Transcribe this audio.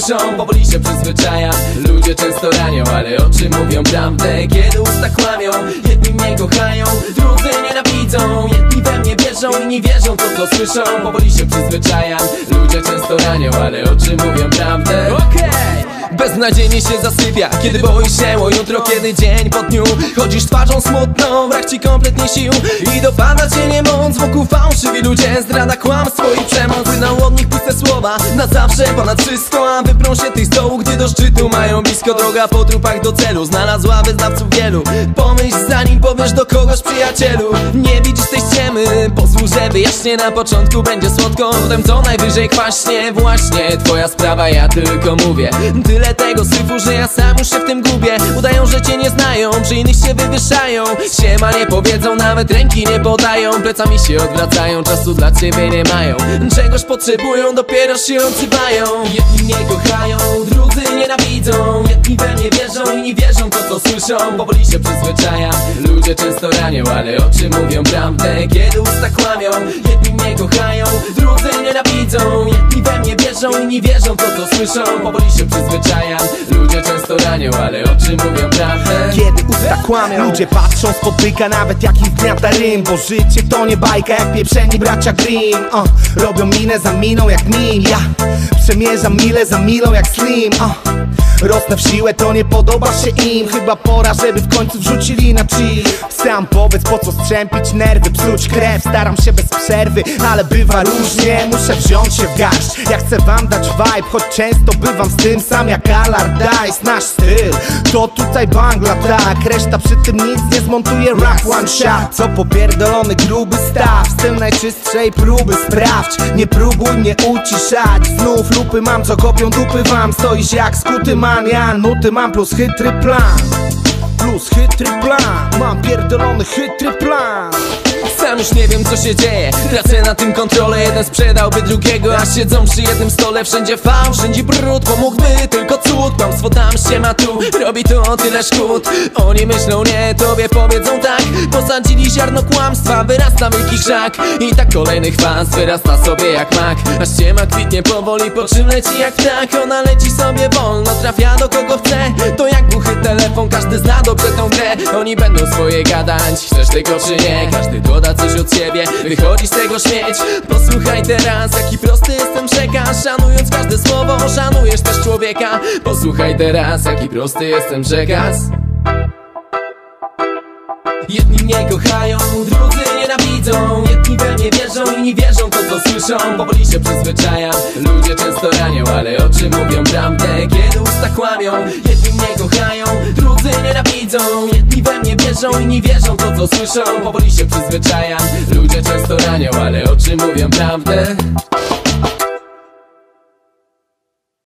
słyszą, powoli się przyzwyczajam. Ludzie często ranią, ale oczy mówią prawdę, kiedy usta kłamią. Jedni mnie kochają, drudzy nienawidzą. Jedni we mnie wierzą, inni wierzą to co słyszą, powoli się przyzwyczajam. Ludzie często ranią, ale oczy mówią prawdę. Beznadziejnie się zasypia, kiedy boisz się o jutro, kiedy dzień po dniu chodzisz twarzą smutną, brak ci kompletnie sił i dopada cię niemoc. Wokół fałszywi ludzie, zdrada, kłamstwo i przemoc. Płyną od nich puste słowa, na zawsze ponad wszystko, a wyprą się tych stołu, gdy do szczytu mają blisko. Droga po trupach do celu, znalazła wyznawców wielu. Pomyśl zanim powiesz do kogoś, przyjacielu. Nie widzisz tej ściemy, pozwól, że wyjaśnię. Na początku będzie słodko, potem co najwyżej kwaśnie. Właśnie twoja sprawa, ja tylko mówię. Tyle tego syfu, że ja sam już się w tym gubię. Udają, że cię nie znają, przy innych się wywyższają. Siema nie powiedzą, nawet ręki nie podają. Plecami się odwracają, czasu dla ciebie nie mają. Czegoś potrzebują, dopiero się odzywają. Jedni mnie kochają, drudzy nienawidzą. Jedni we mnie wierzą, inni wierzą to co słyszą, powoli się przyzwyczajam. Ludzie często ranią, ale oczy mówią prawdę, kiedy usta kłamią. Jedni mnie kochają, drudzy nienawidzą. Jedni we mnie wierzą, inni wierzą to co słyszą, powoli się przyzwyczajam. Ludzie często ranią, ale oczy mówią prawdę, kiedy usta kłamią. Ludzie patrzą spod byka, nawet jak im gniata rym, bo życie to nie bajka jak pieprzeni bracia Grimm. Robią minę za miną jak mil. Ja przemierzam milę za milą jak Slim. Rosnę w siłę, to nie podoba się im. Chyba pora, żeby w końcu wrzucili na chill. Sam powiedz, po co strzępić nerwy, psuć krew. Staram się bez przerwy, ale bywa różnie. Muszę wziąć się w garść, ja chcę wam dać vibe, choć często bywam z tym sam jak Allardyce. Nasz styl to tutaj Bangla, tak. Reszta przy tym nic nie zmontuje, rap one shot. Co popierdolony gruby staw, z tym najczystszej próby sprawdź. Nie próbuj mnie uciszać, znów lupy mam, co kopią dupy wam. Stoisz jak skuty man, ja nuty mam plus chytry plan. Plus chytry plan, mam pierdolony chytry plan. Sam już nie wiem co się dzieje, tracę na tym kontrolę. Jeden sprzedałby drugiego, a siedzą przy jednym stole. Wszędzie fałsz, wszędzie brud, pomógłby tylko cud. Kłamstwo tam się ma tu, robi to tyle szkód. Oni myślą nie, tobie powiedzą tak. Posadzili ziarno kłamstwa, wyrasta wielki krzak. I tak kolejny chwast wyrasta sobie jak mak. A ściema kwitnie powoli, po czym leci jak ptak. Ona leci sobie wolno, trafia do kogo chce. To jak głuchy telefon, każdy zna dobrze tą grę. Oni będą swoje gadać, chcesz tego czy nie. Każdy doda coś od siebie, wychodzi z tego śmieć. Posłuchaj teraz, jaki prosty jestem przekaz. Szanując każde słowo, szanujesz też człowieka. Posłuchaj teraz, jaki prosty jestem przekaz. Jedni mnie kochają, drudzy nienawidzą. Jedni we mnie wierzą, inni wierzą to co słyszą, powoli się przyzwyczajam. Ludzie często ranią, ale oczy mówią prawdę, kiedy usta kłamią. Jedni mnie kochają, drudzy nienawidzą. Jedni we mnie wierzą, inni wierzą to co słyszą, powoli się przyzwyczajam. Ludzie często ranią, ale oczy mówią prawdę.